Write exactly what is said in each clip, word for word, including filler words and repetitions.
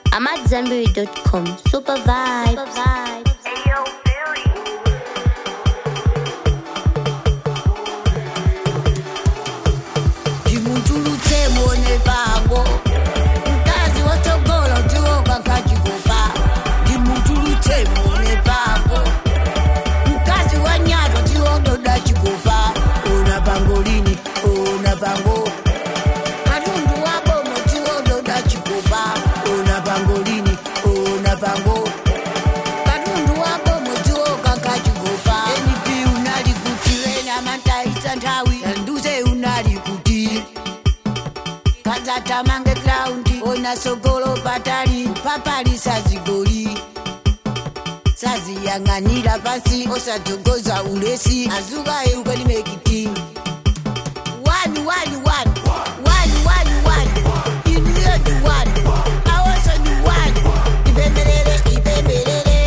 I'm at Zenberry dot com. Super vibes. Super vibes. Hey, yo, tamange ground ona sogolo patali papali sazigoli saziyang'anira pasi osajogoza ulesi azuka eukeli mekiti one one one one one one iniyo di one awoso di one ipembelele ipembelele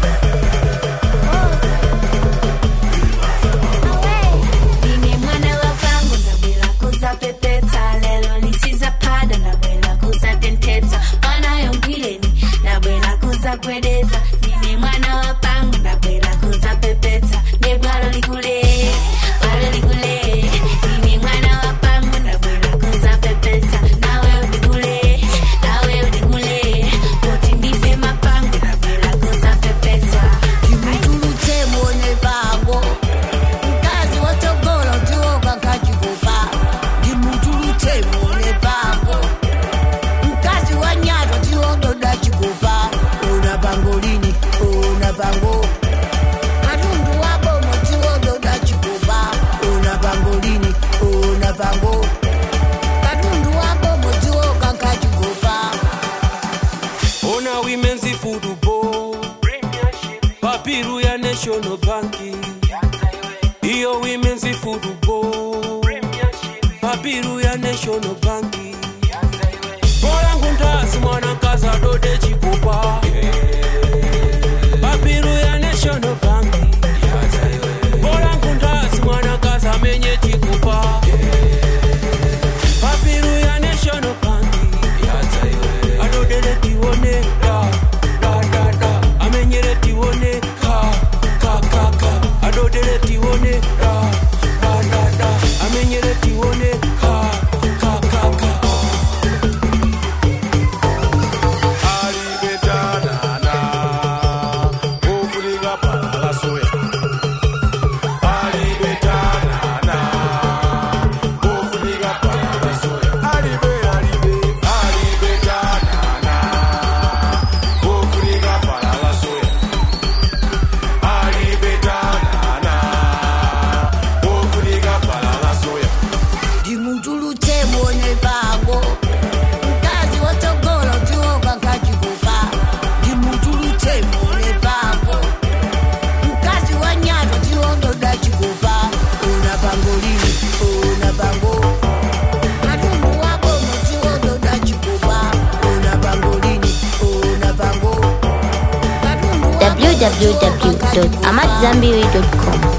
nine mwana wa pango ndabwela kuza pepeta lelo lisiza pada ndabwela kuza tenteza mwana yongileni ndabwela kuza kwedeza nine mwana wa pango ndabwela kuza pepeta nebwalo likule bwalo likule nine mwana wa pango ndabwela kuza pepeta nawe udigule nawe udigule poti ndife mapango ndabwela kuza pepeta kimutulutse mwone pango mkazi wotogolo tiwoka nkachikopa kimutulutse mwone pango mkazi wanyato tiwododa chikopa ona pango lini ona pango katundu wabomo tiwododa chikopa ona pango lini ona pango katundu wabomo tiwoka nkachikopa ona women's football papiru ya national banki iyo women's football papiru ya national banki bora ngundazi mwana kaza dode chikupa papiru ya national banki bora ngundazi mwana kaza menye chikupa papiru ya national banki adodele tiwone da da da da amenyere tiwone ka ka ka ka adodele tiwone da da da da amenyere tiwone ka ka ka ka dimutulutse mwone pango mkazi wotogolo tiwoka nkachikopa dimutulutse mwone pango mkazi wanyato tiwondoda chikopa ona pango lini ona pango katundu wabomo tiwondoda chikopa ona pango lini ona pango katundu w w w dot amat zenberry dot com